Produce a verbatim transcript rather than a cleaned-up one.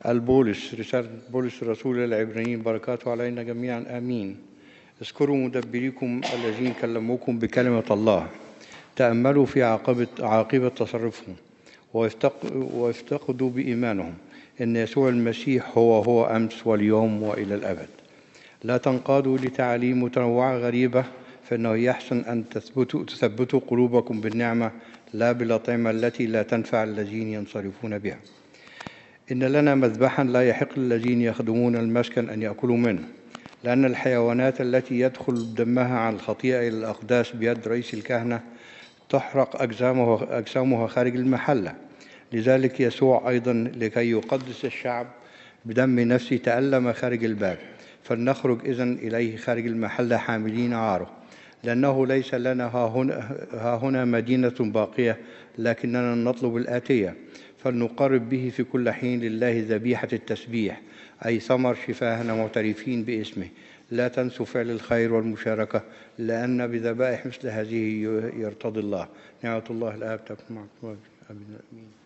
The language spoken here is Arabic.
البولس، رسالة بولس الرسول إلى العبرانيين، بركاته علينا جميعا آمين. اذكروا مدبريكم الذين كلموكم بكلمة الله، تأملوا في عاقبة عاقبة تصرفهم، وافتقدوا بإيمانهم إن يسوع المسيح هو هو أمس واليوم وإلى الأبد. لا تنقادوا لتعاليم متنوعة غريبة، فإنه يحسن أن تثبتوا, تثبتوا قلوبكم بالنعمة لا بالأطعمة التي لا تنفع الذين ينصرفون بها. إن لنا مذبحا لا يحق للذين يخدمون المسكن أن يأكلوا منه، لأن الحيوانات التي يدخل دمها عن الخطيئة إلى الأقداس بيد رئيس الكهنة تحرق أجسامها, أجسامها خارج المحلة. لذلك يسوع أيضا لكي يقدس الشعب بدم نفسه تألم خارج الباب. فلنخرج إذن إليه خارج المحلة حاملين عاره، لأنه ليس لنا ها هنا, ها هنا مدينة باقية، لكننا نطلب الآتية. فلنقرب به في كل حين لله ذبيحة التسبيح، أي ثمر شفاهنا معترفين باسمه. لا تنسوا فعل الخير والمشاركة، لأن بذبائح مثل هذه يرتضي الله. نعمة الله الآب تكون معكم. آمين.